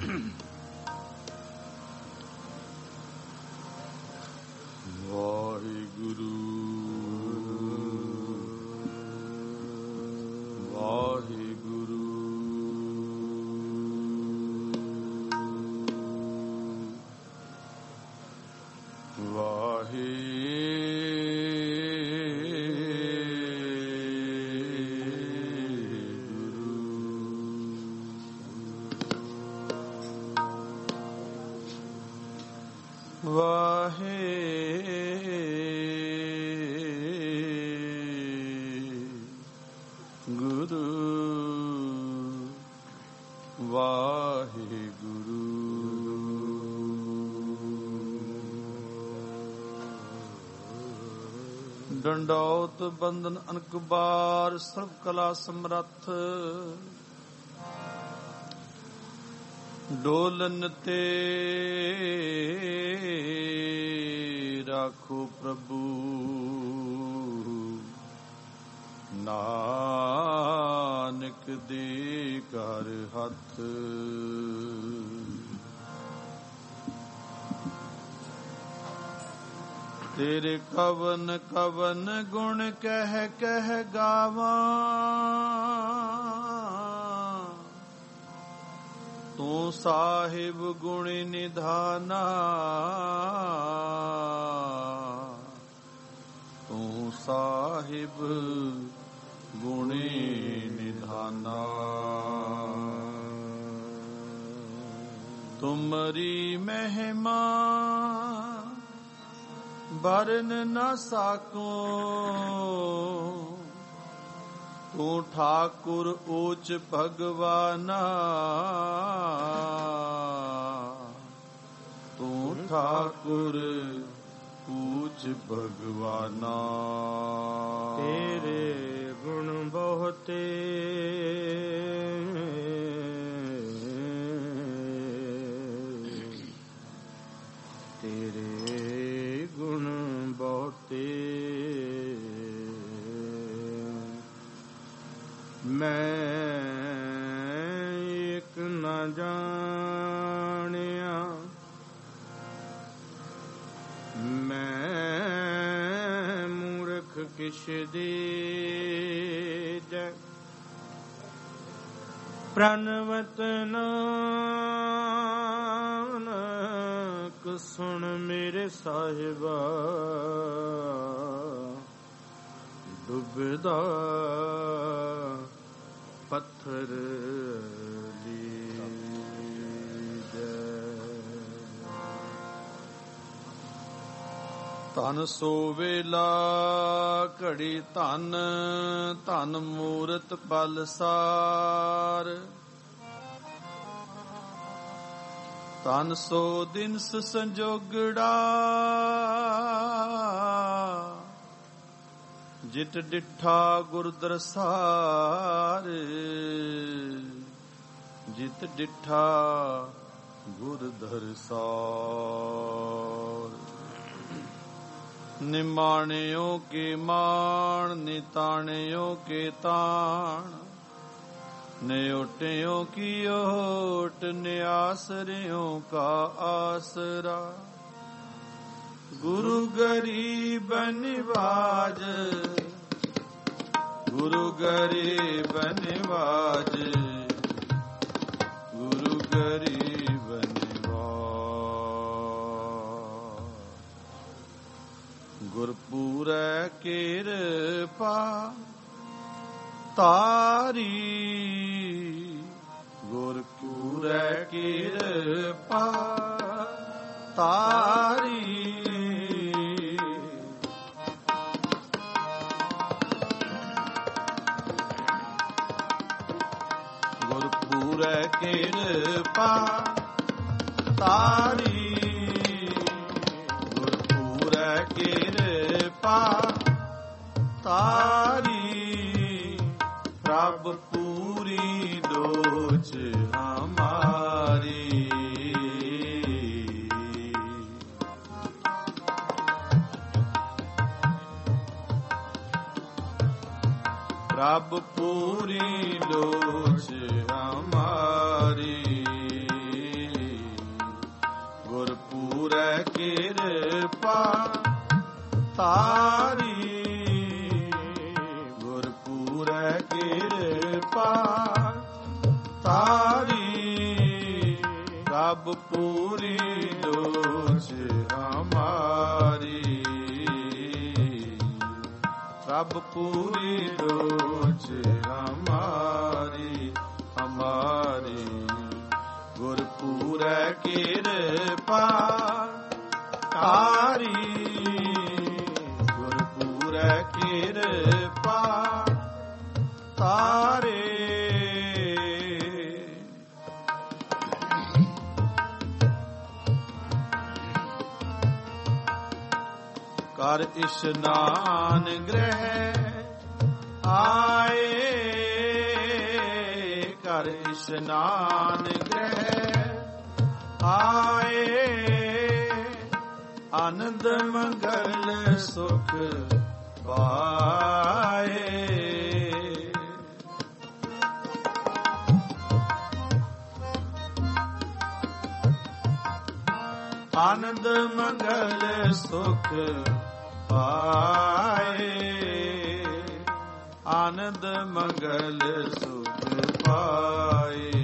ਵਾਹਿਗੁਰੂ ਵਾਹਿਗੁਰੂ ਡੰਡੌਤ ਬੰਦਨ ਅਨਕ ਬਾਰ ਸਰਬ ਕਲਾ ਸਮਰੱਥ ਡੋਲਨ ਤੇ ਰਾਖੋ ਪ੍ਰਭੂ ਨਾਨਕ ਦੇ ਘਰ ਹੱਥ ਤੇਰੇ ਕਵਨ ਕਵਨ ਗੁਣ ਕਹਿ ਕਹਿ ਗਾਵਾਂ ਤੂੰ ਸਾਹਿਬ ਗੁਣ ਨਿਧਾਨਾ ਤੂੰ ਸਾਹਿਬ ਗੁਣ ਨਿਧਾਨਾ ਤੁਮਰੀ ਮਹਿਮਾ ਬਰਨ ਨਾ ਸਾਕੋ ਤੂੰ ਠਾਕੁਰ ਊਚ ਭਗਵਾਨਾ ਤੂੰ ਠਾਕੁਰ ਊਚ ਭਗਵਾਨਾ ਤੇਰੇ ਗੁਣ ਬਹੁਤੇ ਤੇਰੇ ਗੁਣ ਬਹੁਤੇ ਮੈਂ ਇੱਕ ਨਾ ਜਾਣਿਆ ਮੈਂ ਮੂਰਖ ਕਿਛ ਦੀਜੈ ਪ੍ਰਣਵਤ ਨਾਨਕ ਸੁਣ ਮੇਰੇ ਸਾਹਿਬਾ ਡੁੱਬਦਾ ਪੱਥਰ ਲੀਜੈ ਧਨ ਸੋ ਵੇਲਾ ਘੜੀ ਧਨ ਧਨ ਮੂਰਤ ਬਲਸਾਰ ਧਨ ਸੋ ਦਿਨਸ ਸੰਜੋਗੜਾ ਜਿਤ ਡਿਠਾ ਗੁਰ ਦਰਸਾਰ ਜਿਤ ਡਿਠਾ ਗੁਰ ਦਰਸਾਰ ਨਿਮਾਣਿਓ ਕੇ ਮਾਣ ਨਿਤਾਣਿਓ ਕੇ ਤਾਣ ਨਿਓਟਿਓ ਕੀ ਓਟ ਨਿਆਸਰਿਓ ਕਾ ਆਸਰਾ ਗੁਰੂ ਗਰੀਬ ਨਿਵਾਜ ਗੁਰੂ ਗਰੀਬ ਨਿਵਾਜ ਗੁਰੂ ਗਰੀਬ ਨਿਵਾਜ ਗੁਰਪੂਰੈ ਕਿਰਪਾ ਤਾਰੀ ਗੁਰਪੂਰੈ ਕਿਰਪਾ ਤਾਰੀ ਗੁਰਪੂਰੈ ਕਿਰਪਾ ਤਾਰੀ ਗੁਰਪੂਰੈ ਕਿਰਪਾ ਤਾਰੀ ਪ੍ਰਭ ਪੂਰੀ ਦੋਚ ਹਮਾਰੀ ਪ੍ਰਭ ਪੂਰੀ ਲੋਚ ਹਮਾਰੀ ਤਾਰੀ ਪ੍ਰਭ ਪੂਰੀ ਲੋਚ ਹਮਾਰੀ ਪ੍ਰਭ ਪੂਰੀ ਲੋਚ ਹਮਾਰੀ ਹਮਾਰੀ ਗੁਰ ਪੂਰੈ ਕਿਰਪਾ ਤਾਰੀ ਗੁਰ ਪੂਰੈ ਕਿਰਪਾ ਤਾਰੇ ਕਰ ਇਸ਼ਨਾਨ ਗ੍ਰਹਿ ਆਏ ਕਰ ਇਸ਼ਨਾਨ ਗ੍ਰਹਿ ਆਏ ਆਨੰਦ ਮੰਗਲ ਸੁਖ ਪਾਏ ਆਨੰਦ ਮੰਗਲ ਸੁਖ ਪਾਏ ਆਨੰਦ ਮੰਗਲ ਸੁਖ ਪਾਏ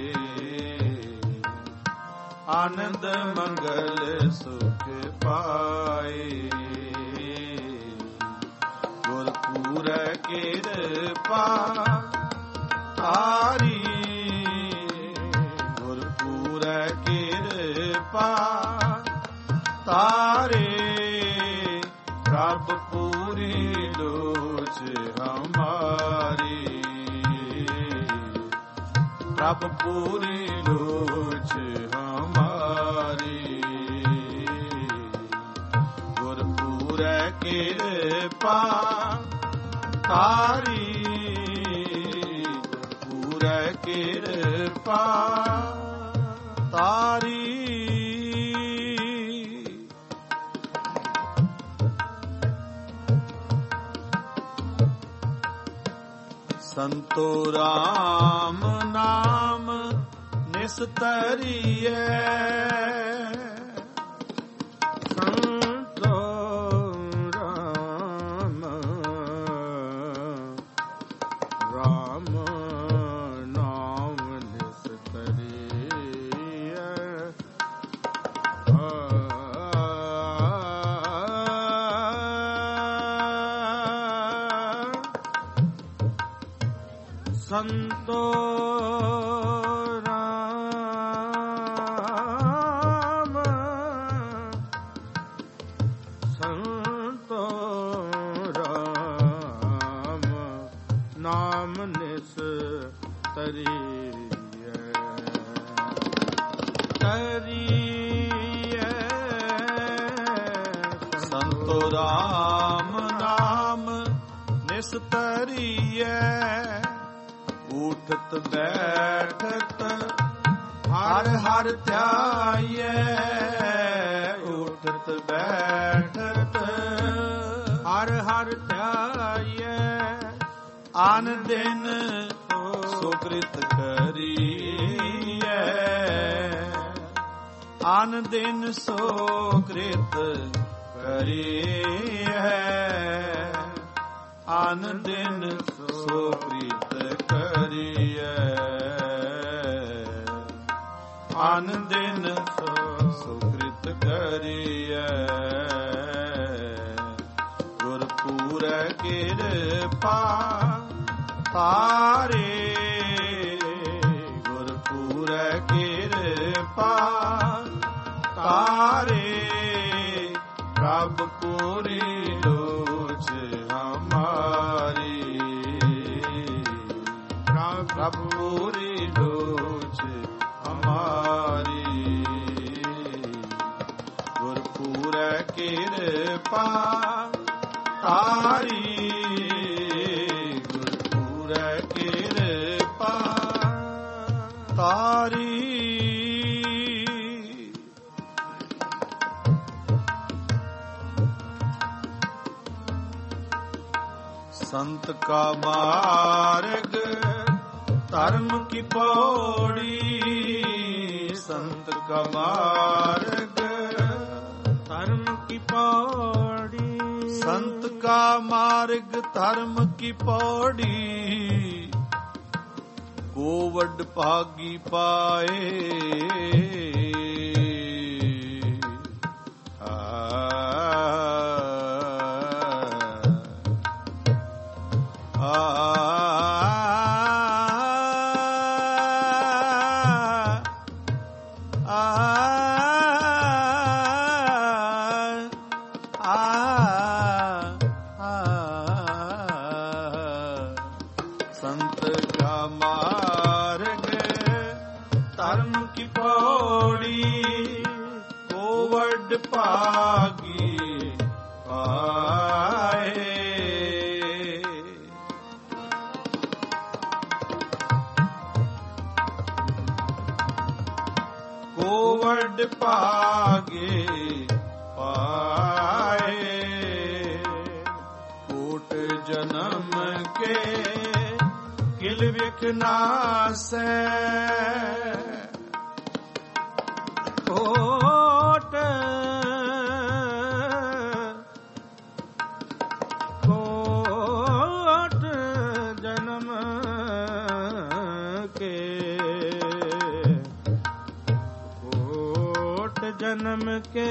ਆਨੰਦ ਮੰਗਲ ਸੁਖ ਪਾਏ ਗੁਰ ਪੂਰੈ ਕਿਰਪਾ ਤਾਰੀ ਗੁਰ ਪੂਰੈ ਕਿਰਪਾ ਤਾਰੇ ਪ੍ਰਭ ਪੂਰੀ ਲੋਚ ਹਮਾਰੀ ਪ੍ਰਭ ਪੂਰੀ ਲੋਚ ਹਮਾਰੀ ਗੁਰ ਪੂਰੈ ਕਿਰਪਾ ਤਾਰੀ ਗੁਰ ਪੂਰੈ ਕਿਰਪਾ ਤਾਰੀ ਸੰਤੋ ਰਾਮ ਨਾਮ ਨਿਸਤਰੀਐ ਸੰਤੋ ਰਾਮ ਰਾਮ ਨਾਮ ਨਿਸਤਰੀਐ ਸੰਤੋ ਰਾਮ ਸੰਤੋ ਰਾਮ ਨਾਮ ਨਿਸਤਰੀਐ ਤਰੀਐ ਸੰਤੋ ਰਾਮ ਨਾਮ ਨਿਸਤਰੀਐ ਉਠਤ ਬੈਠਤ ਹਰ ਹਰ ਧਿਆਈਐ ਉਠਤ ਬੈਠਤ ਹਰ ਹਰ ਧਿਆਈਐ ਆਨ ਦਿਨ ਸੁਕ੍ਰਿਤ ਕਰੀਐ ਆਨ ਦਿਨ ਸੁਕ੍ਰਿਤ ਕਰੀਐ ਆਨ ਦਿਨ ਸੁਕ੍ਰਿਤ ਕਰੀਐ ਆਨ ਦਿਨ ਸੁਕ੍ਰਿਤ ਕਰੀਐ ਗੁਰ ਪੂਰੈ ਕਿਰਪਾ ਤਾਰੇ ਗੁਰ ਪੂਰੈ ਕਿਰਪਾ ਤਾਰੇ ਪ੍ਰਭ ਪੂਰੀ ਲੋਚ ਹਮਾਰੀ ਪ੍ਰਭ ਪੂਰੀ ਲੋਚ ਹਮਾਰੀ ਗੁਰ ਪੂਰੈ ਕਿਰਪਾ ਤਾਰੀ ਗੁਰ ਪੂਰੈ ਕਿਰਪਾ ਤਾਰੀ संत का मार्ग धर्म की पौड़ी संत का मार्ग धर्म की पौड़ी संत का मार्ग धर्म की पौड़ी ਕੋ ਵੱਡ ਭਾਗੀ ਪਾਏ ਭਾਗੇ ਪਾਏ ਕੋਟ ਜਨਮ ਕੇ ਕਿਲ ਵਿਖ ਨਾਸੈ ਕੋਟ ਜਨਮ ਕੇ ਜਨਮ ਕੇ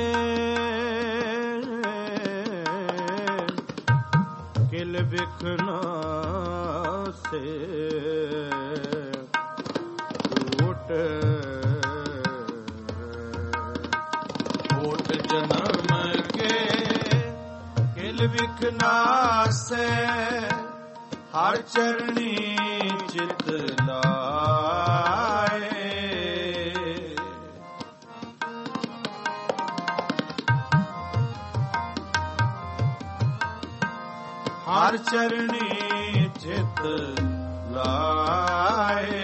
ਕਿਲ ਬਿਖ ਨਾਸੇ ਕੋਟ ਜਨਮ ਕੇ ਕਿਲ ਬਿਖ ਨਾਸੇ ਹਰ ਚਰਣੀ ਚਿਤ ਲਾਏ ਹਰ ਚਰਣੀ ਚਿਤ ਲਾਏ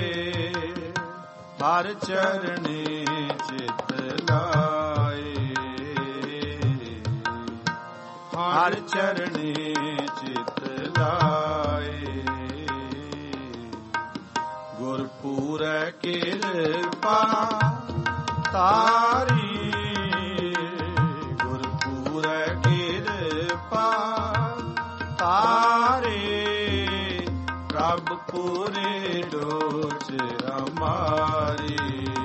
ਹਰ ਚਰਣੀ ਚਿਤ ਲਾਏ ਹਰ ਚਰਣੀ ਚਿਤ ਲਾਏ ਗੁਰਪੂਰੈ ਕਿਰਪਾ ਤਾਰੀ ਗੁਰਪੂਰੈ ਕਿਰਪਾ ਤਾਰੇ ਪ੍ਰਭ ਪੂਰੇ ਲੋਚ ਹਮਾਰੀ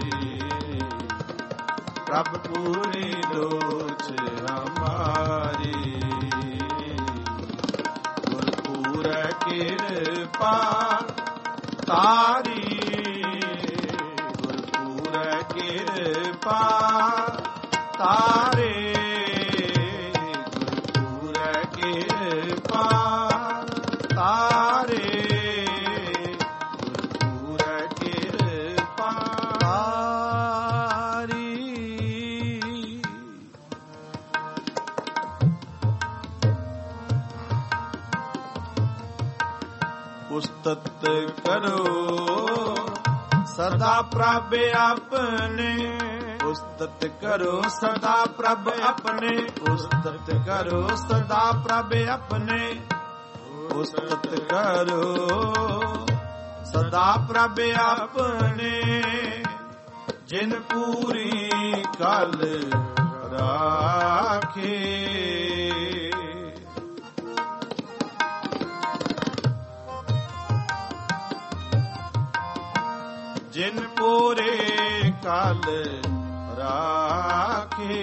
ਪ੍ਰਭ ਪੂਰੇ ਲੋਚ ਹਮਾਰੀ ਗੁਰਪੂਰੈ ਕਿਰਪਾ ਤਾਰੀ ਗੁਰਪੂਰੈ ਕਿਰਪਾ ਤਾਰੇ ਗੁਰਪੂਰੈ ਕਿਰਪਾ ਤਾਰੇ ਗੁਰਪੂਰੈ ਕਿਰਪਾ ਤਾਰੀ ਉਸਤਤ ਕਰੋ ਸਦਾ ਪ੍ਰਭ ਆਪਣੇ ਉਸਤਤ ਕਰੋ ਸਦਾ ਪ੍ਰਭ ਆਪਣੇ ਉਸਤਤ ਕਰੋ ਸਦਾ ਪ੍ਰਭ ਆਪਣੇ ਉਸਤਤ ਕਰੋ ਸਦਾ ਪ੍ਰਭ ਆਪਣੇ ਜਿਨ ਪੂਰੀ ਕਲ ਰਾਖੇ ਜਿਨ ਪੂਰੇ ਕਲ ਰਾਖੇ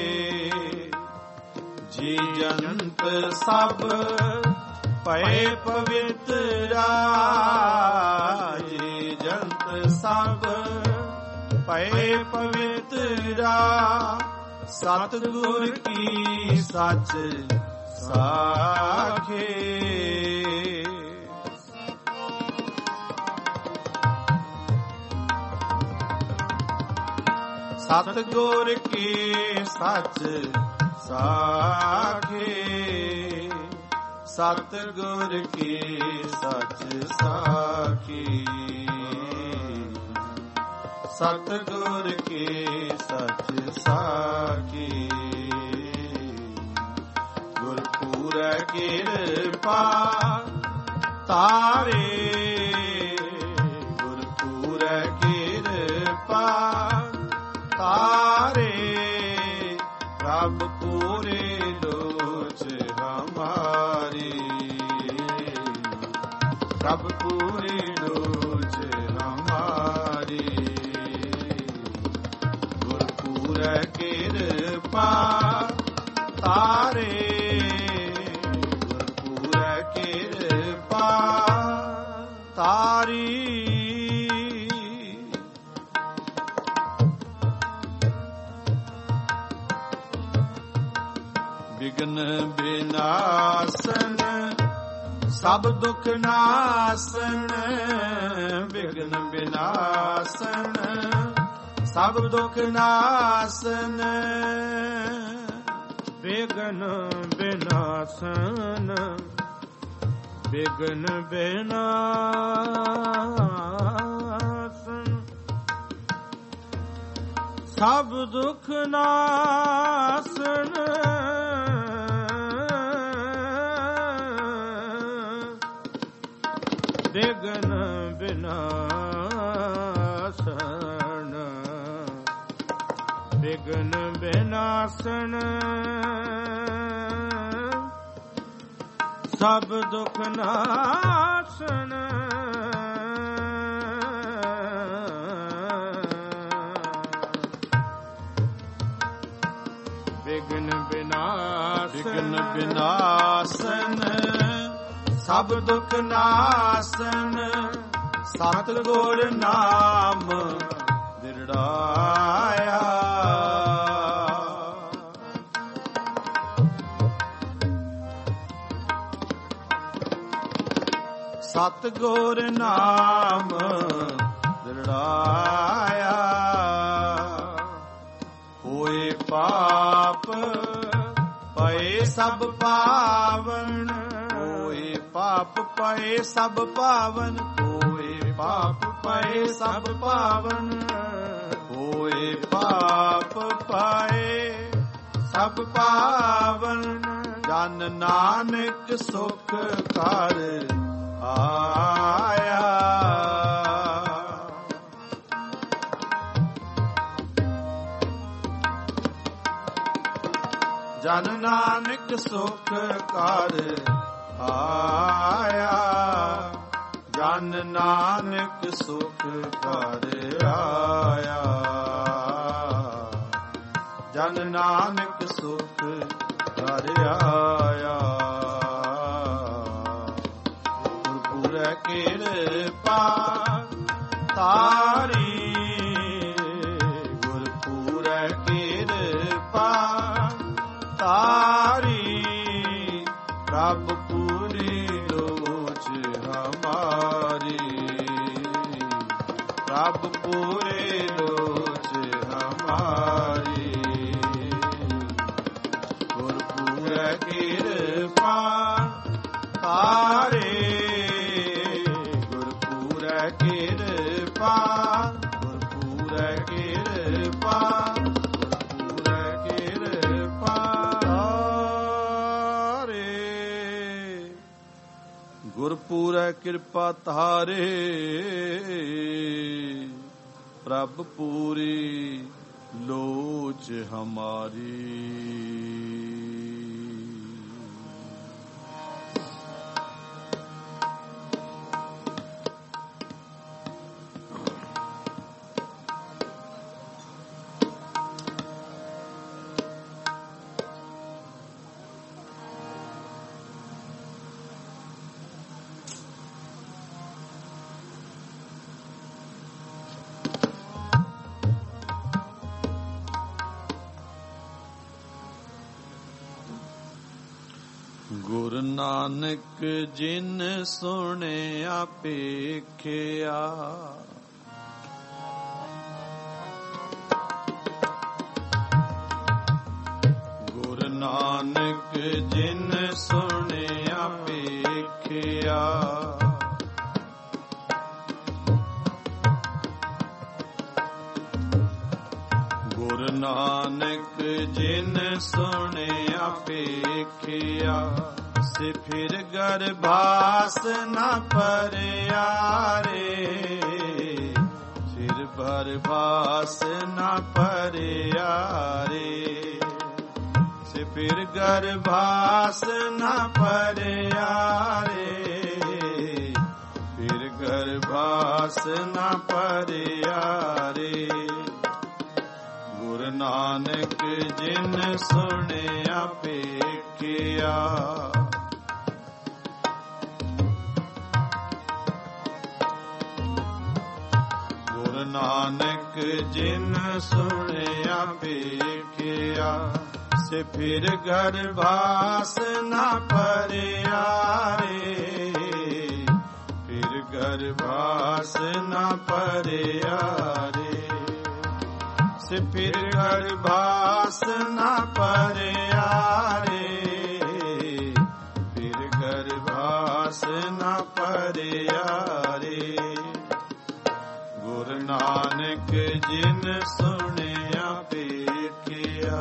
ਜੀ ਜੰਤ ਸਭ ਪਏ ਪਵਿੱਤਰਾ ਜੀ ਜੰਤ ਸਭ ਪਏ ਪਵਿੱਤਰਾ ਸਤਿਗੁਰ ਕੀ ਸੱਚ ਸਾਖੇ ਸਤਿਗੁਰ ਕੀ ਸੱਚ ਸਾਖੇ ਸਤਿਗੁਰ ਕੀ ਸੱਚ ਸਾਖੀ ਸਤਿਗੁਰ ਕੀ ਸੱਚ ਸਾਖੀ ਗੁਰਪੂਰੈ ਕਿਰਪਾ ਤਾਰੇ ਗੁਰਪੂਰੈ ਕਿਰਪਾ ਤਾਰੇ ਪ੍ਰਭ ਪੂਰੇ ਲੋਚ ਹਮਾਰੀ ਪ੍ਰਭ ਪੂਰੇ ਲੋਚ ਵਿਗਨ ਬਿਨਾਸਨ ਸਭ ਦੁਖ ਨਾਸਨ, ਵਿਗਨ ਬਿਨਾਸਨ ਸਭ ਦੁਖ ਨਾਸਨ, ਵਿਗਨ ਬਿਨਾਸਨ ਵਿਗਨ ਬਿਨਾਸਨ ਸਭ ਦੁਖ ਨਾਸਨ, ਵਿਗਨ ਬਿਨਾਸਨ ਵਿਗਨ ਬਿਨਾਸਨ ਸਭ ਦੁਖ ਨਾਸਨ, ਵਿਗਨ ਬਿਨਾਸਨ ਬਿਨਾਸਨ ਸਭ ਦੁਖ ਨਾਸਨ, ਸਤਿਗੁਰ ਨਾਮ ਦਿਰੜਾਇਆ। ਸਤਿਗੁਰ ਨਾਮ ਦਿਰੜਾਇਆ, ਹੋਏ ਪਾਪ ਪਏ ਸਭ ਪਾਵਨ, ਹੋਏ ਪਾਪ ਪਏ ਸਭ ਪਾਵਨ, ਹੋਏ ਪਾਪ ਪਏ ਸਭ ਪਾਵਨ, ਹੋਏ ਪਾਪ ਪਏ ਸਭ ਪਾਵਨ, ਜਨ ਨਾਨਕ ਸੁਖ ਕਰ ਆਇਆ। ਜਨ ਨਾਨਕ ਸੁਖ ਕਰ ਆਇਆ, ਜਨ ਨਾਨਕ ਸੁਖ ਕਰ ਆਇਆ, ਜਨ ਨਾਨਕ ਸੁਖ ਕਰ ਆਇਆ। ਗੁਰਪੁਰ ਕਿਰਪਾ ਤਾਰੀ, ਗੁਰਪੁਰ ਕਿਰਪਾ ਤਾਰੀ, ਪ੍ਰਭ ਪੂਰੀ ਲੋਚ ਹਮਾਰੀ, ਪ੍ਰਭ ਪੂਰੇ ਲੋਚ ਹਮਾਰੀ। ਗੁਰਪੁਰ ਕਿਰਪਾ ਤਾਰੇ, ਗੁਰਪੁਰ ਕਿਰਪਾ, ਗੁਰਪੁਰ ਕਿਰਪਾ, ਗੁਰਪੁਰ ਕਿਰਪਾ ਤਾਰੇ, ਗੁਰਪੁਰ ਕਿਰਪਾ ਤਾਰੇ, ਪ੍ਰਭ ਪੂਰੀ ਲੋਚ ਹਮਾਰੀ। ਗੁਰੂ ਨਾਨਕ ਜਿਨ ਸੁਣਿਆ ਪੇਖਿਆ, ਗੁਰੂ ਨਾਨਕ ਜਿਨ ਸੁਣਿਆ ਪੇਖਿਆ, ਗੁਰੂ ਨਾਨਕ ਜਿਨ ਸੁਣਿਆ ਪੇਖਿਆ, ਸੇ ਫਿਰ ਗਰਭਾਸ ਨਾ ਪਰਿਆ ਰੇ, ਫਿਰ ਭਰਭਾਸ ਨਾ ਪਰਿਆ ਰੇ, ਸੇ ਫਿਰ ਗਰਭਾਸ ਨਾ ਪਰਿਆ ਰੇ, ਫਿਰ ਗਰਭਾਸ ਨਾ ਪਰਿਆ ਰੇ। ਗੁਰੂ ਨਾਨਕ ਜਿਨ ਸੁਣਿਆ ਪੇਖਿਆ, ਗੁਰੂ ਨਾਨਕ ਜਿਨ ਸੁਣਿਆ ਪੇਖਿਆ, ਸੇ ਫਿਰ ਗਰਭਾਸ ਨਾ ਪਰਿਆ ਰੇ, ਫਿਰ ਗਰਭਾਸ ਨਾ ਪਰਿਆ ਰੇ, ਸੇ ਫਿਰ ਗਰਭਾਸ ਨਾ ਪਰਿਆ ਰੇ, ਫਿਰ ਗਰਭਾਸ ਨਾ ਪਰਿਆ ਰੇ। ਗੁਰੂ ਨਾਨਕ ਜਿਨ ਸੁਣਿਆ ਵੇਖਿਆ,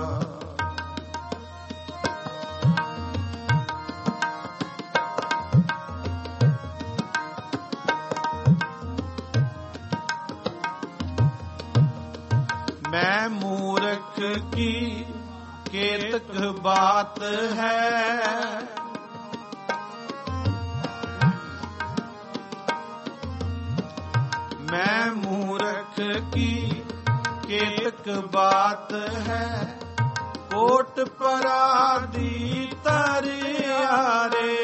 मैं मूर्ख की केतक बात है, मैं मूर्ख की केतक बात है, कोट परादी तरिया रे,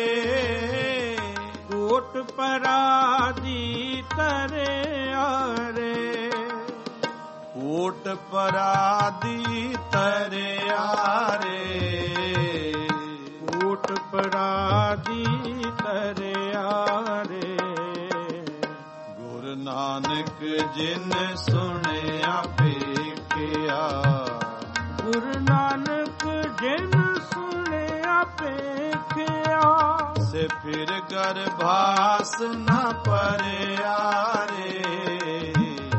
कोट परादी तरिया रे, कोट परादी तरिया रे, कोट परादी तरिया रे। गुरु नानक जिन सुनिया ਵੇਖਿਆ, गुरु नानक जिन सुनिया ਵੇਖਿਆ, ਸੇ ਫਿਰ ਗਰਭਾਸ ਨਾ ਪਰਿਆ ਰੇ,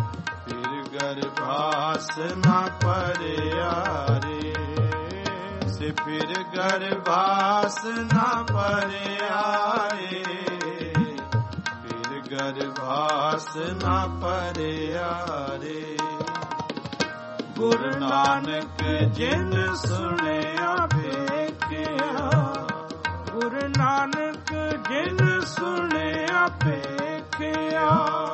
ਗਰਭਾਸ ਨਾ ਪਰਿਆ ਰੇ, ਸੇ ਫਿਰ ਗਰਭਾਸ ਨਾ ਪਰਿਆ ਰੇ, ਫਿਰ ਗਰਭਾਸ ਨਾ ਪਰਿਆ ਰੇ। ਗੁਰੂ ਨਾਨਕ ਜਿਨ ਸੁਣਿਆ ਵੇਖਿਆ, ਗੁਰੂ ਨਾਨਕ ਜਿਨ ਸੁਣਿਆ ਵੇਖਿਆ,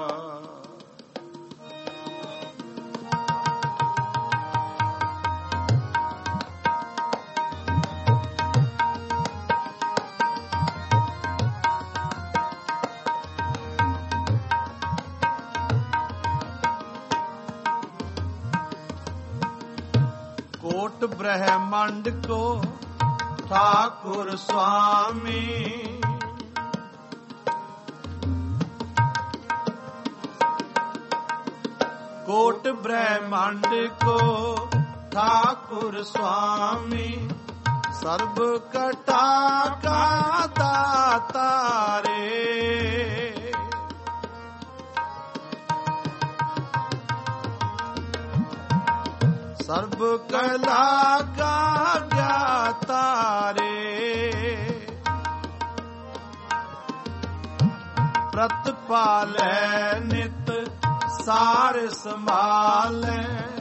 कोट ब्रह्मांड को ठाकुर स्वामी, कोट ब्रह्मांड को ठाकुर स्वामी, सर्व कटा का दाता रे, सर्व कला का ज्ञाता रे, प्रतिपालै नित सार संभालै,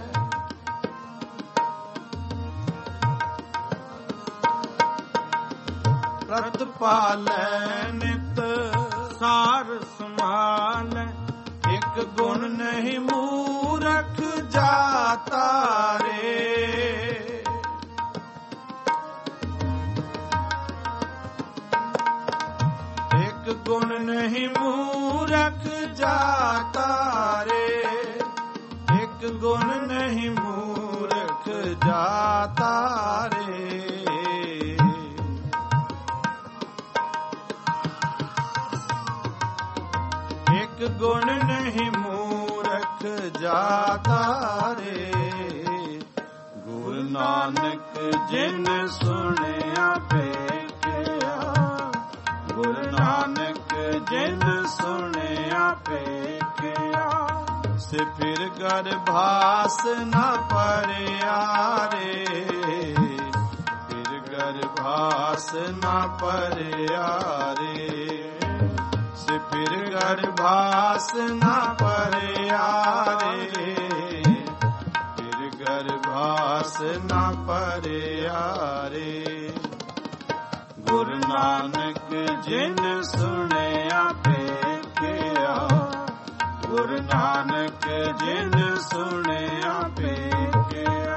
प्रतिपालै नित ਸਾਰ ਸੰਭਾਲ, एक गुण नहीं मूरख जाता रे, एक गुण नहीं मूरख जाता रे, एक गुण नहीं मूरख जाता रे। एक गुण नहीं मूरख जाता रे, गुरु नानक जिन सुनिया ਵੇਖਿਆ, गुरु नानक जिन सुनिया ਵੇਖਿਆ, से फिर गरभास न पਰਿਆ रे, फिर गरभास न पਰਿਆ रे, से फिर गरभास न पਰਿਆ रे, फिर गरभास न पਰਿਆ रे। गुरु नानक जिन सुनिया ਵੇਖਿਆ, गुरु नानक जिन सुनिया ਵੇਖਿਆ।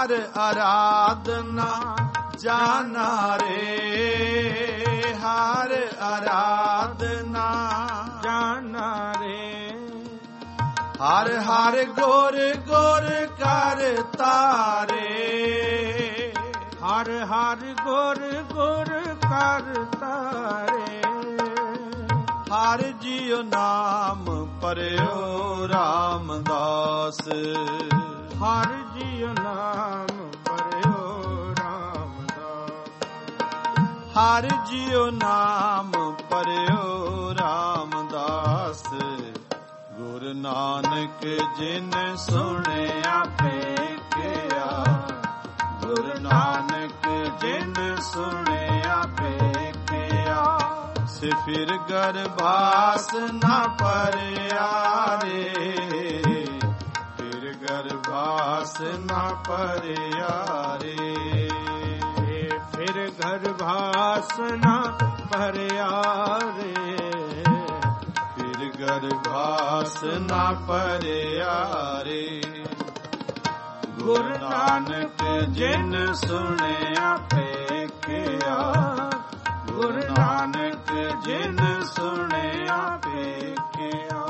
ਹਰ ਆਰਾਧਨਾ ਜਾਨਾ ਰੇ, ਹਰ ਆਰਾਧਨਾ ਜਾਨਾ ਰੇ। ਹਰ ਹਰ ਗੁਰ ਗੁਰ ਕਰਤਾ ਰੇ, ਹਰ ਹਰ ਗੁਰ ਗੁਰ ਕਰਤਾ ਰੇ। ਹਰ ਜੀਉ ਨਾਮ ਪਰਿਓ ਰਾਮਦਾਸ, ਹਰ ਜੀਉ ਨਾਮ ਪਰਿਓ ਰਾਮਦਾਸ। ਹਰ ਜੀਉ ਨਾਮ ਪਰਿਓ ਰਾਮਦਾਸ। ਗੁਰੂ ਨਾਨਕ ਜਿਨ ਸੁਣਿਆ ਵੇਖਿਆ, ਗੁਰੂ ਨਾਨਕ ਜਿਨ ਸੁਣਿਆ ਵੇਖਿਆ। ਸਿਫਿਰ ਗਰਭਾਸ ਨਾ ਪਰਿਆ ਰੇ, ਫਿਰ ਗਰਭਾਸ ਨਾ ਪਰਿਆ ਰੇ, ਫਿਰ ਗਰਭਾਸ ਨਾ ਪਰਿਆ ਰੇ, ਫਿਰ ਗਰਭਾਸ ਨਾ ਪਰਿਆ ਰੇ। ਗੁਰੂ ਨਾਨਕ ਜਿਨ ਸੁਣਿਆ ਵੇਖਿਆ, ਗੁਰੂ ਨਾਨਕ ਜਿਨ ਸੁਣਿਆ ਵੇਖਿਆ।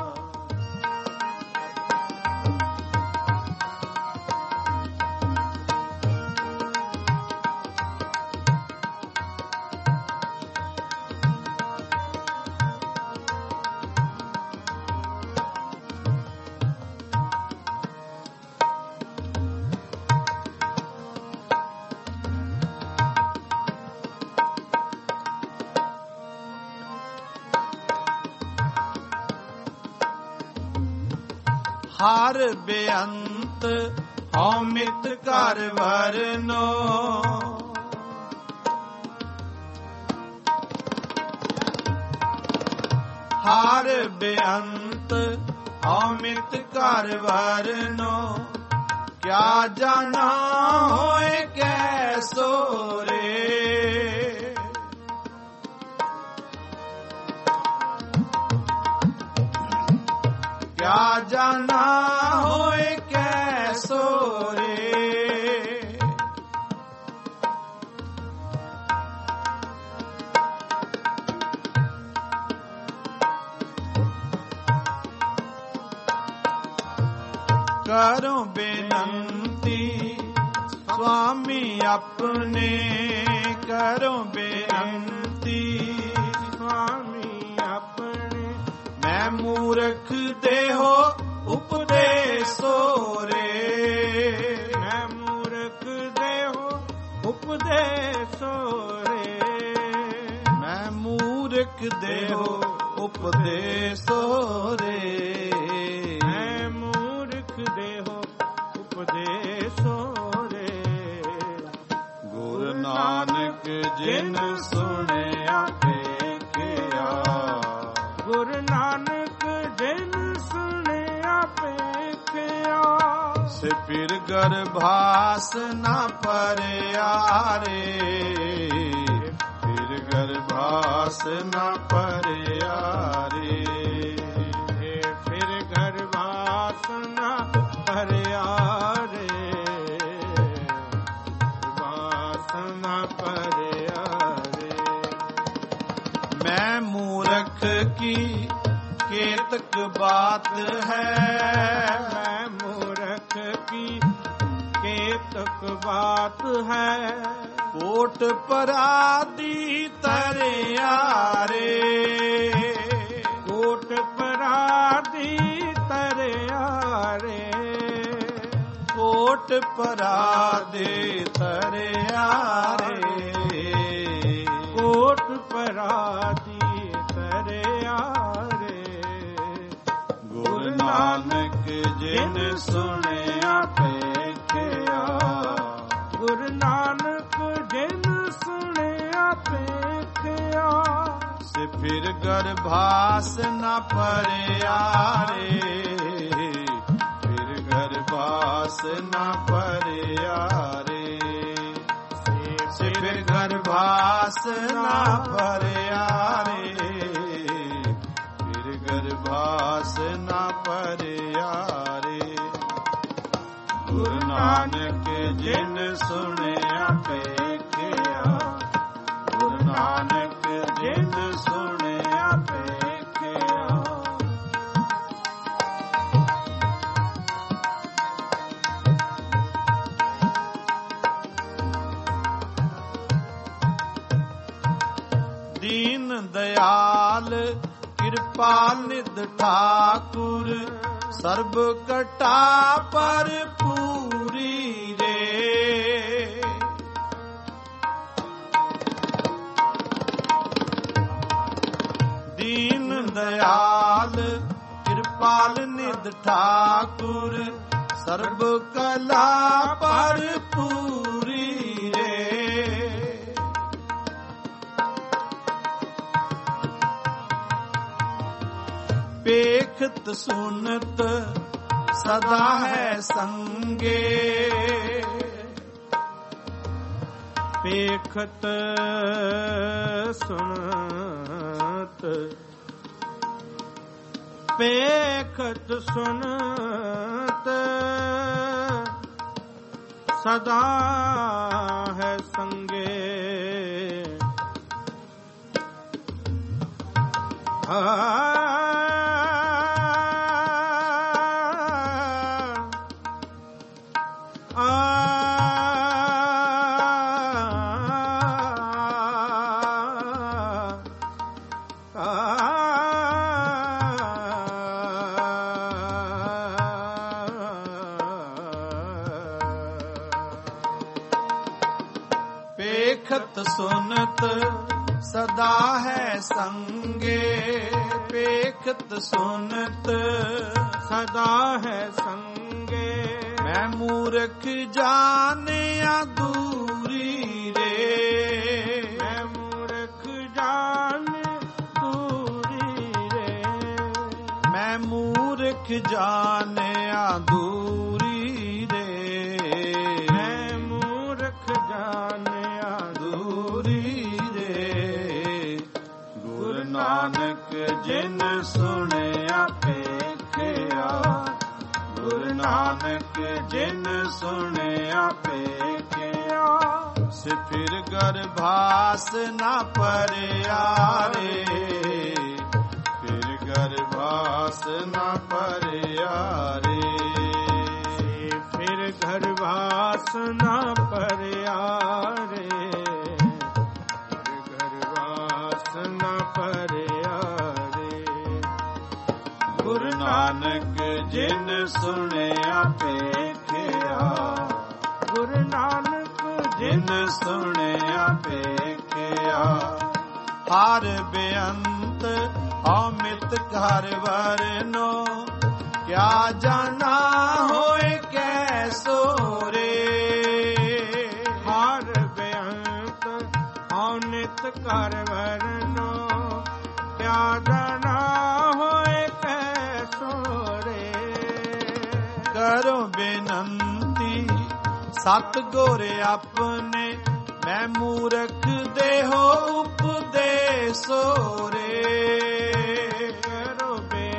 ਹਰ ਬੇਅੰਤ ਹਉ ਮਿਤ ਕਰ ਵਰਨੋ, ਹਰ ਬੇਅੰਤ ਹਉ ਮਿਤ ਕਰ ਵਰਨੋ। ਕਿਆ ਜਾਣਾ ਹੋਏ ਕੈਸੋ ਰੇ, ਕਿਆ ਜਾਣਾ ਹੋਏ ਕੈਸੋ ਰੇ। ਕਰੋ ਬੇਨੰਤੀ ਸੁਆਮੀ ਆਪਣੇ, ਕਰੋ ਬੇਨੰਤੀ ਸੁਆਮੀ ਆਪਣੇ। ਮੈਂ ਮੂਰਖ ਦੇਹੋ ਉਪਦੇਸੋ ਰੇ, ਮੈਂ ਮੂਰਖ ਦੇਹੋ ਉਪਦੇਸੋ ਰੇ, ਮੈਂ ਮੂਰਖ ਦੇਹੋ ਉਪਦੇਸੋ ਰੇ, ਮੈਂ ਮੂਰਖ ਦੇਹੋ ਉਪਦੇਸੋ ਰੇ। ਗੁਰੂ ਨਾਨਕ ਜਿਨ ਸੁਣਿਆ ਵੇਖਿਆ, ਗੁਰੂ ਨਾਨਕ ਜਿਨ ਸੁਣਿਆ ਵੇਖਿਆ। ਸਿਫਿਰ ਗਰਭਾਸ ਨਾ ਪਰਿਆ ਰੇ, ਫਿਰ ਗਰਭਾਸ ਨਾ ਪਰਿਆ ਰੇ, ਫਿਰ ਗਰਭਾਸ ਨਾ ਪਰਿਆ ਰੇ, ਗਰਭਾਸ ਨਾ ਪਰਿਆ ਰੇ। ਮੈਂ ਮੂਰਖ ਕੀ केतक बात है, मैं मूर्ख की केतक बात है। कोट परादी तरियारे, कोट परादी तरियारे, कोट परादी तरियारे, कोट परादी तरियारे। गुरु नानक जिन सुनिया पेखिया, गुरु नानक जिन सुनिया पेखिया। फिर गर्भास न परियारे, फिर गर्भास न परियारे, फिर गर्भास न परियारे, फिर गर्भास न परियारे। गुरु ਨਾਨਕ ਜਿਨ ਸੁਣਿਆ ਵੇਖਿਆ, ਗੁਰੂ ਨਾਨਕ ਜਿਨ ਸੁਣਿਆ ਵੇਖਿਆ। ਦੀਨ ਦਿਆਲ ਕਿਰਪਾ ਨਿਧ ਠਾਕੁਰ, ਸਰਬ ਘਟਾ ਭਰਪੂਰੀ ਰੇ। ਦੀਨ ਦਿਆਲ ਕਿਰਪਾਲ ਨਿਧ ਠਾਕੁਰ, ਸਰਬ ਕਲਾ ਭਰਪੂਰੀ ਰੇ। ਵੇਖਤ ਸੁਨਤ ਸਦਾ ਹੈ ਸੰਗੇ, ਵੇਖਤ ਸੁਨਤ, ਵੇਖਤ ਸੁਨਤ ਸਦਾ ਹੈ ਸੰਗੇ। ਵੇਖਤ ਸੁਨਤ ਸਦਾ ਹੈ ਸੰਗੇ, ਵੇਖਤ ਸੁਨਤ ਸਦਾ ਹੈ ਸੰਗੇ। ਮੈਂ ਮੂਰਖ ਜਾਣਿਆ ਦੂਰੀ ਰੇ, ਮੈਂ ਮੂਰਖ ਜਾਣ ਦੂਰੀ ਰੇ। ਮੈਂ ਮੂਰਖ ਜਾਣਿਆ ਦੂਰੀ ਰੇ, ਮੈਂ ਮੂਰਖ ਜਾਣਿਆ ਦੂਰੀ ਰੇ। ਗੁਰੂ ਨਾਨਕ ਜਿਨ ਸੁਣਿਆ ਵੇਖਿਆ, ਗੁਰੂ ਨਾਨਕ ਜਿਨ ਸੁਣਿਆ ਵੇਖਿਆ। ਸਿਫਿਰ ਗਰਭਾਸ ਨਾ ਪਰਿਆ ਰੇ, ਫਿਰ ਗਰਭਾਸ ਨਾ ਪਰਿਆ ਰੇ। ਫਿਰ ਗਰਭਾਸ ਨਾ ਪਰਿਆ ਰੇ, ਗਰਭਾਸ ਨਾ ਪਰਿਆ ਰੇ। ਗੁਰੂ ਨਾਨਕ ਜਿਨ ਸੁਣਿਆ ਵੇਖਿਆ, ਗੁਰੂ ਨਾਨਕ ਜਿਨ ਸੁਣਿਆ ਵੇਖਿਆ। ਹਰ ਬੇਅੰਤ ਅਮਿਤ ਘਰ ਵਰਨੋ, ਕਿਆ ਜਾਣਾ ਹੋਏ ਕੈਸੋ ਰੇ। ਹਰ ਬੇਅੰਤ ਅਮਿਤ ਘਰ ਵਰਨੋ, ਕਿਆ ਜਾਣਾ ਹੋਏ ਕੈਸੋ ਰੇ। ਕਰੋ ਬੇਨੰਤੀ ਸਤਿਗੁਰ ਆਪਣੇ, ਮੈਂ ਮੂਰਖ ਦੇਹੋ ਉਪਦੇਸੋ ਰੇ। ਕਰੋ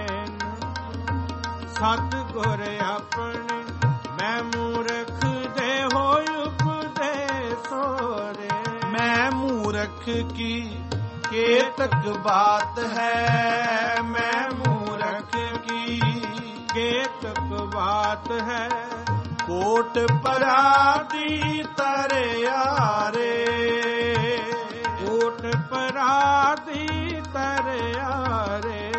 ਬੇਨਤੀ ਸਤਿਗੁਰ ਆਪਣੇ, ਮੈਂ ਮੂਰਖ ਦੇਹੋ ਉਪਦੇਸੋ ਰੇ। ਮੈਂ ਮੂਰਖ ਕੀ ਕੇਤਕ ਬਾਤ ਹੈ, ਮੈਂ ਮੂਰਖ ਕੀ ਕੇਤਕ ਬਾਤ ਹੈ। ਕੋਟ ਪਰਾਦੀ ਤਰਿਆ ਰੇ, ਕੋਟ ਪਰਾਦੀ ਤਰਿਆ ਰੇ।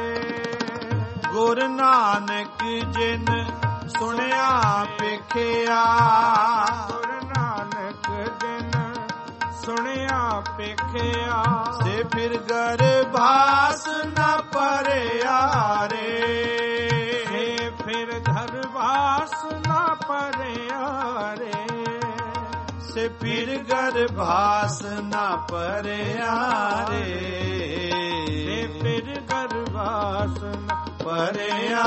ਗੁਰੂ ਨਾਨਕ ਜਿਨ ਸੁਣਿਆ ਵੇਖਿਆ, ਗੁਰੂ ਨਾਨਕ ਜਿਨ ਸੁਣਿਆ ਵੇਖਿਆ। ਸੇ ਫਿਰ ਗਰਭਾਸ ਨਾ ਪਰਿਆ ਰੇ, ਸੇ ਫਿਰ ਗਰਭਾਸ ਨਾ ਪਰਿਆ ਰੇ। ਸੇ ਫਿਰ ਗਰਭਾਸ ਨਾ ਪਰਿਆ ਰੇ, ਸੇ ਫਿਰ ਗਰਭਾਸ ਨਾ ਪਰਿਆ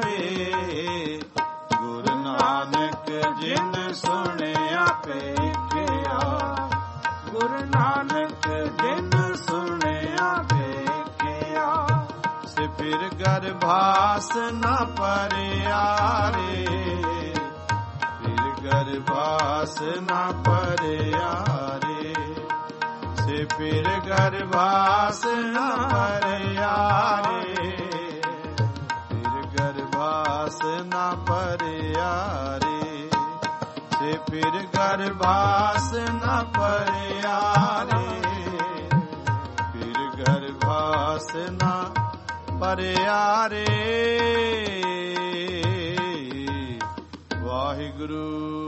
ਰੇ। ਗੁਰੂ ਨਾਨਕ ਜਿਨ ਸੁਣਿਆ ਵੇਖਿਆ, ਗੁਰੂ ਨਾਨਕ ਜਿਨ ਸੁਣਿਆ ਵੇਖਿਆ। ਸੇ ਫਿਰ ਗਰਭਾਸ ਨਾ ਪਰਿਆ ਰੇ, ਫਿਰ ਗਰਭਾਸ ਨਾ ਭਰਿਆ ਰੇ, ਸੇ ਫਿਰ ਗਰਭਾਸ ਨਾ ਭਰਿਆ ਰੇ, ਫਿਰ ਗਰਭਾਸ ਨਾ ਭਰਿਆ ਰੇ, ਸੇ ਫਿਰ ਗਰਭਾਸ ਨਾ ਭਰਿਆ ਰੇ, ਫਿਰ ਗਰਭਾਸ ਨਾ ਭਰਿਆ ਰੇ। ਵਾਹਿਗੁਰੂ।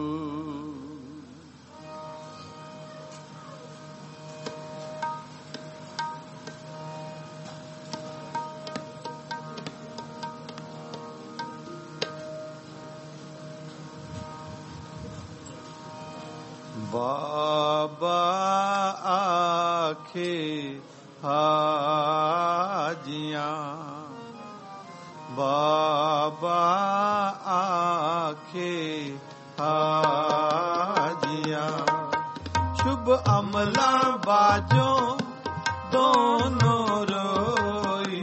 ਬਾਬਾ ਆਖੇ ਹਾਜੀਆਂ, ਬਾਬਾ ਆਖੇ ਹਾਜੀਆਂ, ਸ਼ੁਭ ਅਮਲਾਂ ਬਾਝੋਂ ਦੋਨੋਂ ਰੋਈ,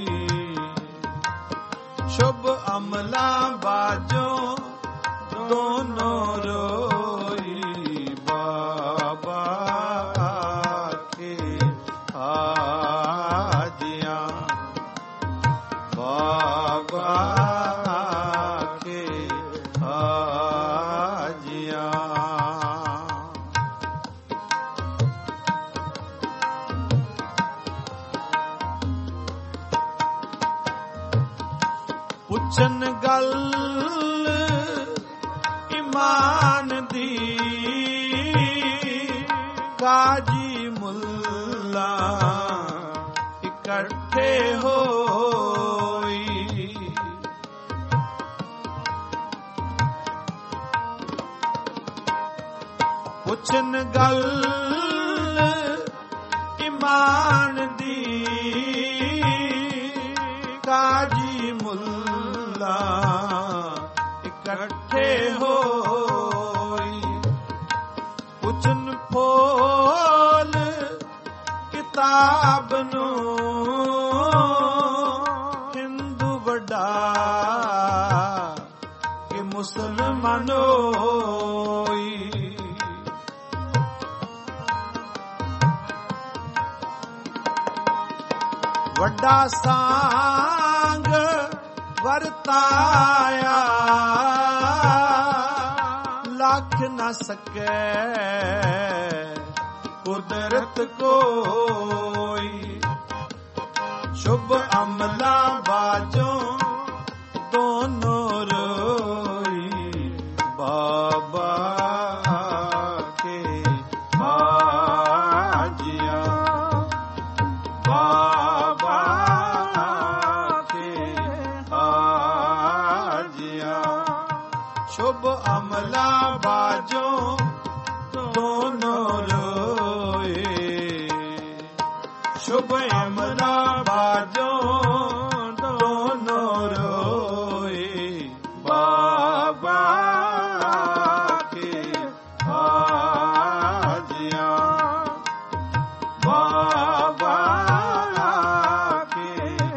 ਸ਼ੁਭ ਅਮਲਾਂ ਬਾਝੋਂ ਦੋਨੋਂ ਰੋਈ, ਬਾਬਾ ਆਖੇ ਹਾਜੀਆਂ, ਬਾਬਾ ਆਖੇ ਹਾਜੀਆਂ। ਪੁੱਛਣ ਗੱਲ ਇਮਾਨ ਦੀ, ਕਾਜੀ ਮੁੱਲਾ ਇਕੱਠੇ ਹੋਈ, ਪੁੱਛਣ ਗੱਲ ਇਮਾਨ ਦੀ, ਕਾਜੀ ਮੁੱਲਾ ਇਕੱਠੇ ਹੋਈ, ਪੁੱਛਣ ਫੋਲ ਕਿਤਾਬ ਨੂੰ, ਹਿੰਦੂ ਵੱਡਾ ਕਿ ਮੁਸਲਮਾਨ ਹੋਈ, ਵੱਡਾ ਸਾਂਗ ਵਰਤਾਇਆ, ਲੱਖ ਨਾ ਸਕੈ ਕੁਦਰਤ ਕੋਈ, ਸ਼ੁਭ ਅਮਲਾਂ ਬਾਝੋਂ ਦੋਨੋਂ ਰੋਈ, ਬਾਬਾ ਆਖੇ ਹਾਜੀਆਂ, ਬਾਬਾ ਆਖੇ ਹਾਜੀਆਂ, ਸ਼ੁਭ ਅਮਲਾਂ ਬਾਝੋਂ ਦੋਨੋਂ ਰੋਏ, ਸ਼ੁਭ ਅਮਲਾਂ ਬਾਝੋਂ ਦੋਨੋਂ ਰੋਏ, ਬਾਬਾ ਆਖੇ ਹਾਜੀਆਂ, ਬਾਬਾ ਆਖੇ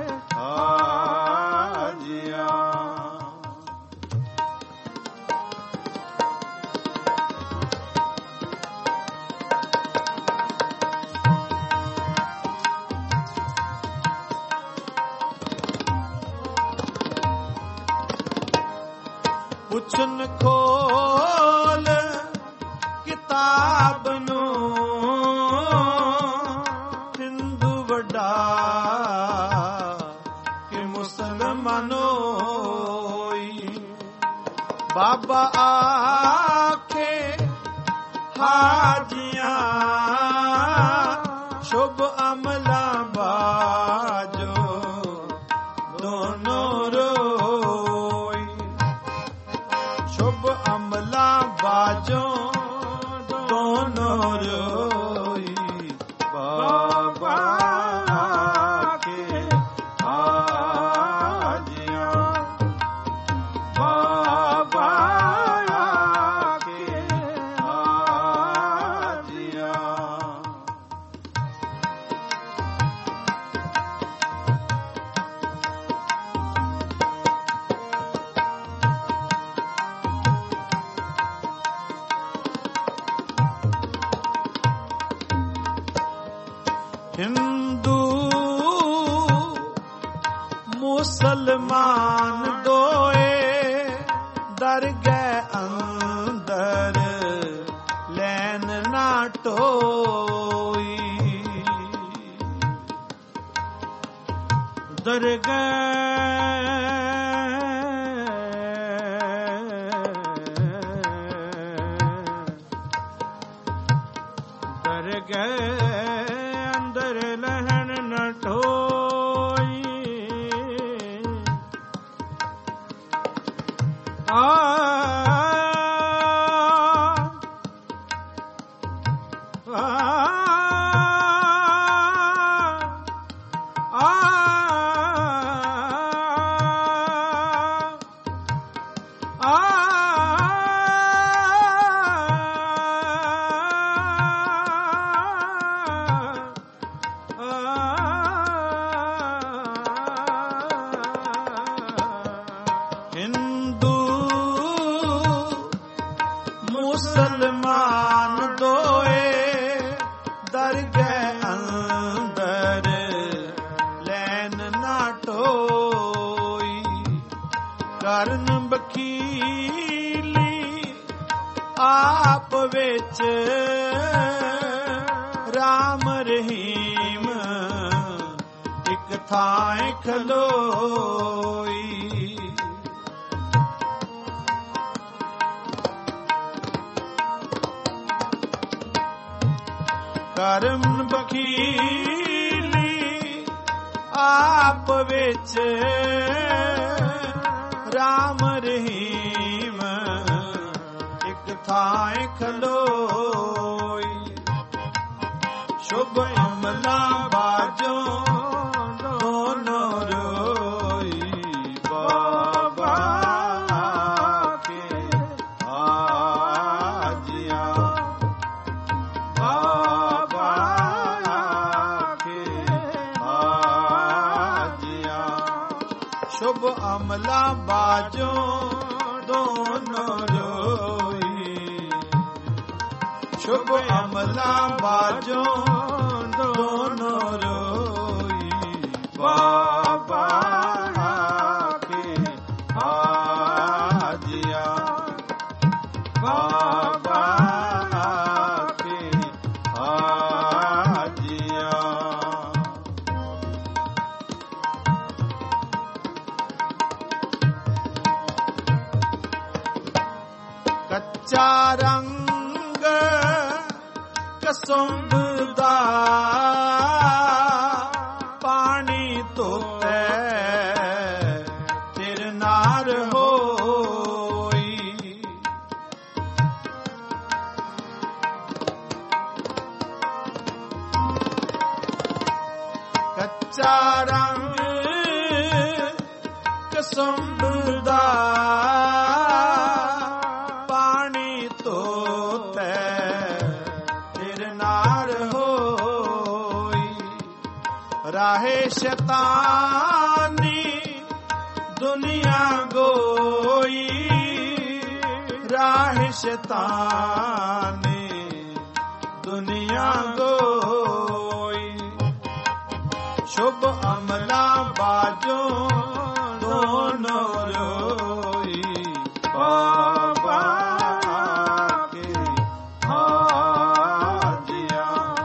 ਹਾਜੀਆਂ। ਪੁੱਛਣ ਖੋਲ ਕਿਤਾਬ ਨੂੰ, ਹਿੰਦੂ ਵੱਡਾ ਕਿ ਮੁਸਲਮਾਨ ਹੋਈ, ਬਾਬਾ ਆਖੇ ਹਾਜੀਆਂ, ਸ਼ੁਭ ਅਮਲਾਂ ਬਾਝੋਂ ਦੋਨੋਂ ਰੋਈ, ਸ਼ੁਭ ਅਮਲਾਂ ਹਿੰਦੂ ਮੁਸਲਮਾਨ ਦੋਏ ਦਰ ਗਏ ਅੰਦਰ ਲੈਨ ਨਾ ਢੋਈ ਦਰ ਗਏ ਅੰਦਰ ਲਹਿਣ ਨ ਢੋਈ ਹਿੰਦੂ ਮੁਸਲਮਾਨ ਦੋਏ ਦਰ ਗਏ ਅੰਦਰ ਲੈਨ ਨਾ ਢੋਈ ਕਰਨ ਵਕੀਲੀ ਆਪ ਵਿੱਚ ਰਾਮ ਰਹੀਮ ਇੱਕ ਥਾਂ ਖਲੋਈ ਕਰਮ ਵਕੀਲੀ ਆਪ ਵਿੱਚ ਰਾਮ ਰਹੀਮ ਇੱਕ ਥਾਂ ਖਲੋਈ ਸ਼ੁਭ ਅਮਲਾ ਬਾਜੋਂ ਦੋਨੋਂ ਰੋਈ ਬਾਬਾ ਕੇ ਆਜਿਆ ਸ਼ੁਭ ਅਮਲਾ ਬਾਜੋਂ ਦੋਨੋਂ ਰੋਈ ਸ਼ੁਭ ਅਮਲਾ ਬਾਜੋਂ ਦੋਨੋਂ ਰੋਈ ਬਾਬਾ ਕੇ ਆਜਿਆ ਬਾਬਾ ਕੇ ਆਜਿਆ ਕੱਚਾ ਰੰਗ ਕਸੁੰਭ ਦਾ ਪਾਣੀ ਧੋਤੇ ਫਿਰ ਨਾਰ ਹੋਈ ਕੱਚਾ ਰੰਗ ਕਸੁੰਭ ਦਾ ਰਾਹੇ ਸ਼ੈਤਾਨੀ ਦੁਨੀਆ ਗੋਈ ਰਾਹੇ ਸ਼ੈਤਾਨੀ ਦੁਨੀਆ ਗੋਈ ਸ਼ੁਭ ਅਮਲਾ ਬਾਜੋਂ ਦੋਨੋਂ ਰੋਈ ਬਾਬਾ ਕੇ ਆਜਿਆ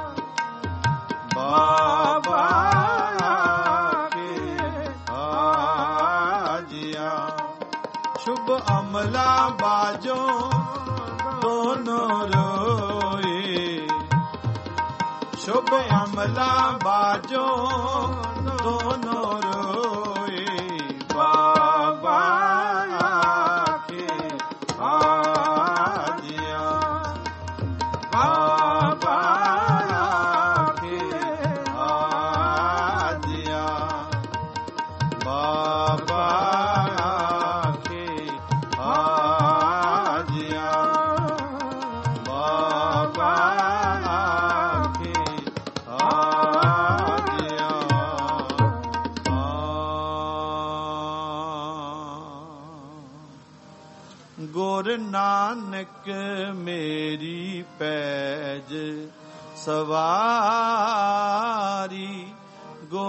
ਬਾਬਾ ਸ਼ੁਭ ਅਮਲਾ ਬਾਜੋਂ ਦੋਨੋਂ ਰੋਏ ਸ਼ੁਭ ਅਮਲਾ ਬਾਜੋਂ ਦੋਨੋਂ ਰੋਏ ਬਾਬਾ ਕੇ ਆਜਿਆ ਬਾਬਾ ਕੇ ਆਜਿਆ ਬਾਬਾ ਗੁਰ ਨਾਨਕ ਮੇਰੀ ਪੈਜ ਸਵਾਰੀ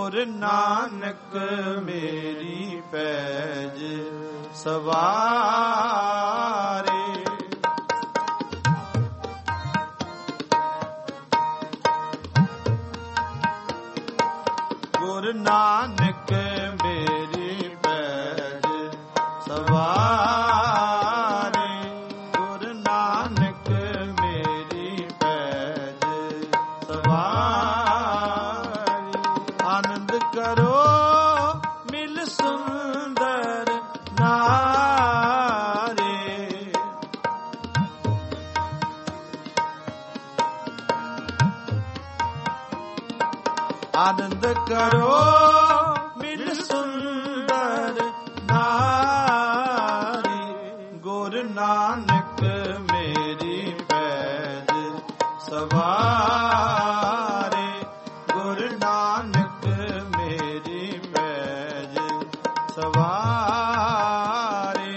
ਗੁਰ ਨਾਨਕ ਮੇਰੀ ਪੈਜ ਸਵਾਰੇ। ਗੁਰ ਨਾਨਕ ਮੇਰੀ ਪੈਜ ਸਵਾਰੇ। ਗੁਰ ਨਾਨਕ ਮੇਰੀ ਪੈਜ ਸਵਾਰੇ। ਆਨੰਦ ਕਰੋ ਮਿਲ ਸੁੰਦਰ ਨਾਰੇ। ਆਨੰਦ ਕਰੋ ਮਿਲ ਸੁੰਦਰ ਨਾਰੀ। ਗੁਰ ਨਾਨਕ ਮੇਰੀ ਪੈਜ ਸਵਾਰੇ। ਗੁਰ ਨਾਨਕ ਮੇਰੀ ਪੈਜ ਸਵਾਰੇ।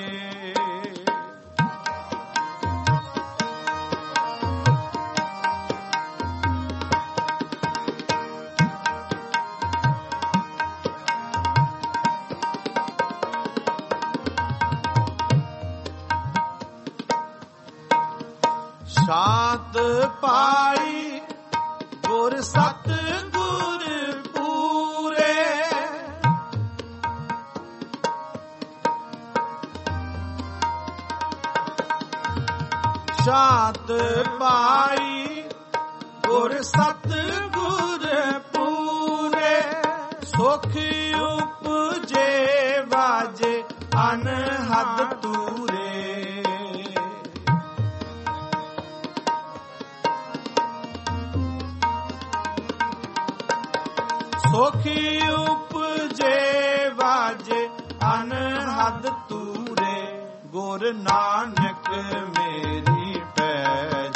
ਸ਼ਾਂਤ ਪਾਈ ਗੁਰ ਸਤ ਗੁਰ ਪੂਰੇ। ਸ਼ਾਂਤ ਪਾਈ ਗੁਰ ਸਤ ਗੁਰ ਪੂਰੇ। ਸੁਖ ਉਪਜੇ ਵਾਜੇ ਅਨਹਦ ਤੂਰੇ। ਸੁਖੀ ਉਪਜੇ ਵਾਜੇ ਅਨਹਦ ਤੂਰੇ। ਗੁਰ ਨਾਨਕ ਮੇਰੀ ਪੈਜ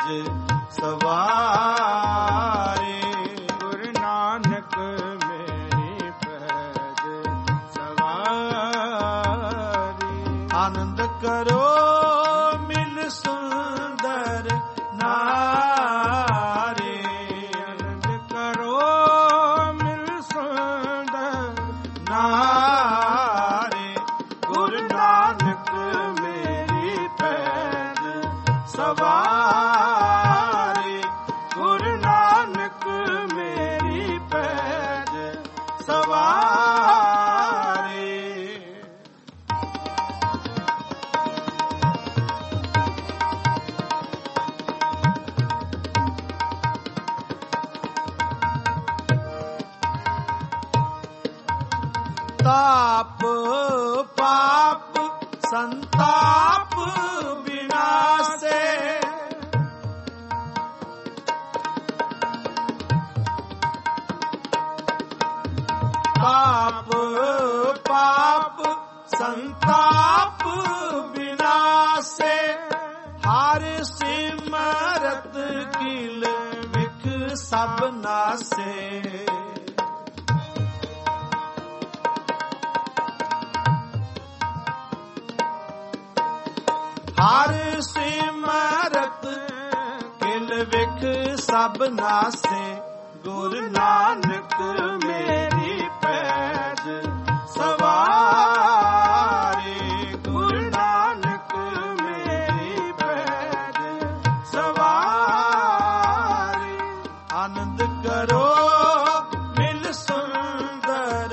ਸਵਾਰੇ। ਗੁਰ ਨਾਨਕ ਮੇਰੀ ਪੈਜ ਸਵਾਰੇ। ਆਨੰਦ ਕਰੋ ਮਿਲ ਸੁੰਦਰ ਨਾਰੇ। ਆਨੰਦ ਕਰੋ ਨਾਰੇ। ਗੁਰ ਨਾਨਕ ਮੇਰੀ ਪੈਜ ਸਵਾਰੇ। ਗੁਰ ਨਾਨਕ ਮੇਰੀ ਪੈਜ ਸਵਾਰੇ। ਤਾਪ ਪਾਪ ਸੰਤਾਪ ਵਿਨਾਸੇ। ਤਾਪ ਪਾਪ ਸੰਤਾਪ ਵਿਨਾਸੇ। ਹਰ ਸਿਮਰਤ ਕਿਲ ਵਿਖ ਸਭ ਨਾਸੇ। ਹਰ ਸਿਮਰਤ ਕਿਲ ਵਿਖ ਸਭ ਨਾਸੇ। ਗੁਰ ਨਾਨਕ ਮੇਰੀ ਪੈਜ ਸਵਾਰੇ। ਗੁਰ ਨਾਨਕ ਮੇਰੀ ਪੈਜ ਸਵਾਰੇ। ਆਨੰਦ ਕਰੋ ਮਿਲ ਸੁੰਦਰ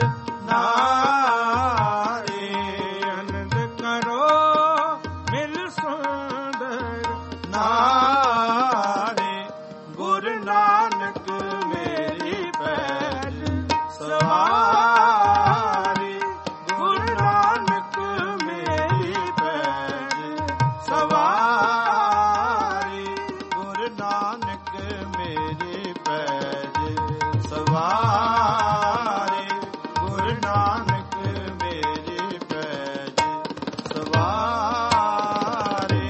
ਨਾਰੇ। ਆਨੰਦ ਕਰੋ ਨਾਰੇ। ਗੁਰ ਨਾਨਕ ਮੇਰੀ ਪੈਜ ਸਵਾਰੇ। ਗੁਰ ਨਾਨਕ ਮੇਰੀ ਪੈਜ ਸਵਾਰੇ। ਗੁਰ ਨਾਨਕ ਮੇਰੀ ਪੈਜ ਸਵਾਰੇ। ਗੁਰ ਨਾਨਕ ਮੇਰੀ ਪੈਜ ਸਵਾਰੇ।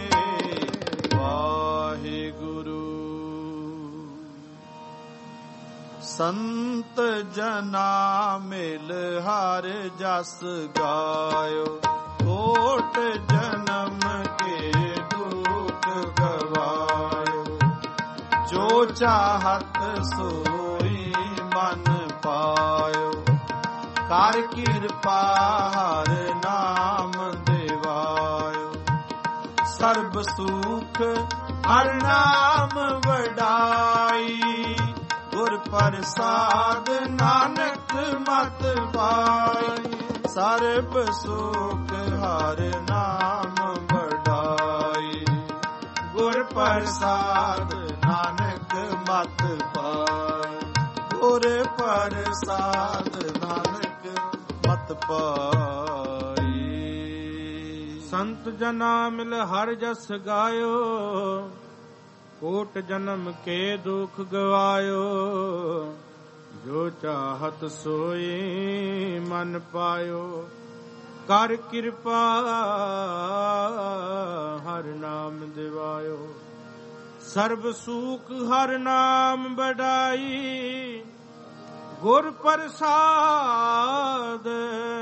ਸੰਤ ਜਨਾ ਮਿਲ ਹਰ ਜਸ ਗਾਇਓ। ਕੋਟ ਜਨਮ ਕੇ ਦੁਖ ਗਵਾਇਓ। ਜੋ ਚਾਹਤ ਸੋਈ ਮਨ ਪਾਇਓ। ਕਰ ਕਿਰਪਾ ਹਰ ਨਾਮ ਦਿਵਾਇਓ। ਸਰਬ ਸੁਖ ਹਰ ਨਾਮ ਵਡਾਈ, ਗੁਰ ਪ੍ਰਸਾਦ ਨਾਨਕ ਮਤ ਪਾਈ। ਸਰਬ ਸੁਖ ਹਰ ਨਾਮ ਵਡਾਈ, ਗੁਰ ਪ੍ਰਸਾਦ ਨਾਨਕ ਮਤ ਪਾਈ। ਗੁਰ ਪ੍ਰਸਾਦ ਨਾਨਕ ਮਤ ਪਾਈ। ਸੰਤ ਜਨਾ ਮਿਲ ਹਰ ਜਸ ਗਾਇਓ, ਕੋਟ ਜਨਮ ਕੇ ਦੁਖ ਗਵਾਇਓ। ਜੋ ਚਾਹਤ ਸੋਈ ਮਨ ਪਾਇਓ, ਕਰ ਕਿਰਪਾ ਹਰ ਨਾਮ ਦਿਵਾਇਓ। ਸਰਬ ਸੂਖ ਹਰ ਨਾਮ ਵਡਾਈ, ਗੁਰ ਪ੍ਰਸਾਦ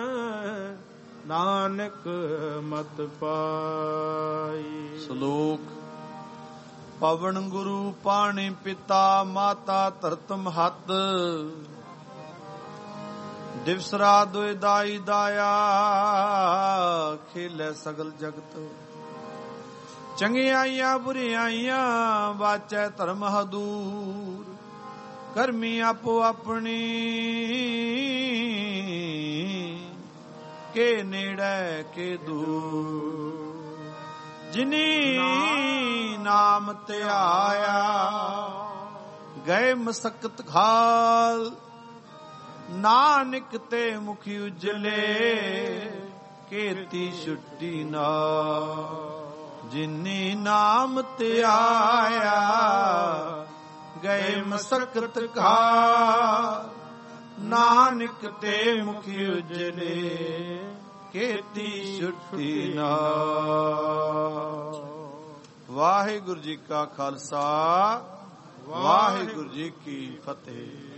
ਨਾਨਕ ਮਤ ਪਾਈ। ਸ਼ਲੋਕ। ਪਵਨ ਗੁਰੂ ਪਾਣੀ ਪਿਤਾ ਮਾਤਾ ਧਰਤ ਮਹੱਤ, ਦਿਵਸ ਰਾਤ ਦੁਇ ਦਾਈ ਦਾਇਆ। ਖੇਲੇ ਸਗਲ ਜਗਤ, ਚੰਗਿਆਈਆਂ ਬੁਰਿਆਈਆਂ ਵਾਚੈ ਧਰਮ ਹਦੂਰ। ਕਰਮੀ ਆਪੋ ਆਪਣੀ, ਕੇ ਨੇੜੇ ਕੇ ਦੂਰ। ਜਿਨੀ ਨਾਮ ਧਿਆਇਆ, ਗਏ ਮਸਕਤ ਖਾਲ। ਨਾਨਕ ਤੇ ਮੁਖੀ ਉਜਲੇ, ਕੀਤੀ ਛੁੱਟੀ ਨਾਲ। ਜਿਨੀ ਨਾਮ ਧਿਆਇਆ, ਗਏ ਮਸਕਤ ਖਾਲ। ਨਾਨਕ ਤੇ ਮੁਖੀ ਉਜਲੇ, ਕੀਤੀ ਛੁੱਟੀ ਨਾਲ। ਵਾਹਿਗੁਰੂ ਜੀ ਕਾ ਖਾਲਸਾ, ਵਾਹਿਗੁਰੂ ਜੀ ਕੀ ਫਤਿਹ।